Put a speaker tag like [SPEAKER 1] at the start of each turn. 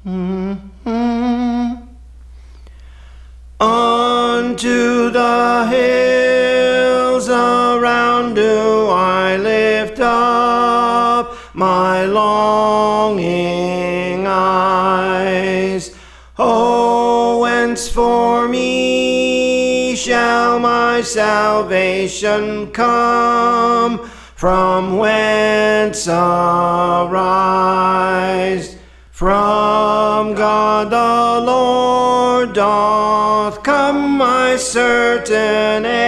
[SPEAKER 1] Unto the hills around do I lift up my longing eyes. Oh, whence for me shall my salvation come? From whence arise? From God the Lord doth come my certain